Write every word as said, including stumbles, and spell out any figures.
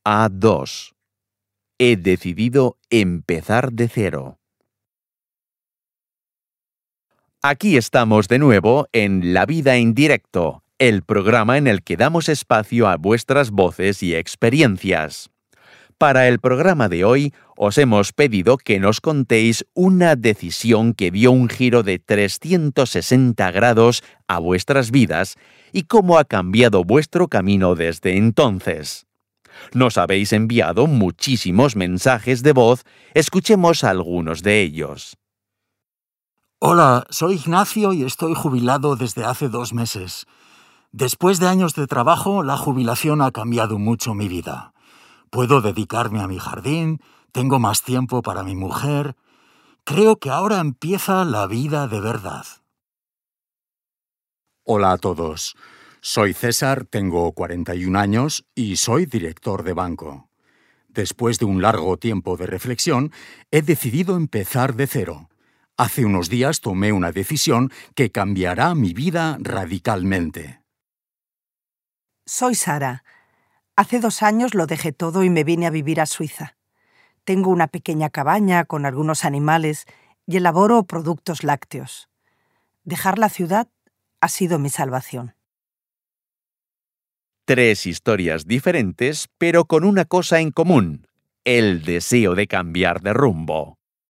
A dos. He decidido empezar de cero. Aquí estamos de nuevo en La Vida en Directo, el programa en el que damos espacio a vuestras voces y experiencias. Para el programa de hoy, os hemos pedido que nos contéis una decisión que dio un giro de trescientos sesenta grados a vuestras vidas y cómo ha cambiado vuestro camino desde entonces. Nos habéis enviado muchísimos mensajes de voz, escuchemos algunos de ellos. Hola, soy Ignacio y estoy jubilado desde hace dos meses. Después de años de trabajo, la jubilación ha cambiado mucho mi vida. Puedo dedicarme a mi jardín, tengo más tiempo para mi mujer. Creo que ahora empieza la vida de verdad. Hola a todos. Soy César, tengo cuarenta y un años y soy director de banco. Después de un largo tiempo de reflexión, he decidido empezar de cero. Hace unos días tomé una decisión que cambiará mi vida radicalmente. Soy Sara. Hace dos años lo dejé todo y me vine a vivir a Suiza. Tengo una pequeña cabaña con algunos animales y elaboro productos lácteos. Dejar la ciudad ha sido mi salvación. Tres historias diferentes, pero con una cosa en común: el deseo de cambiar de rumbo.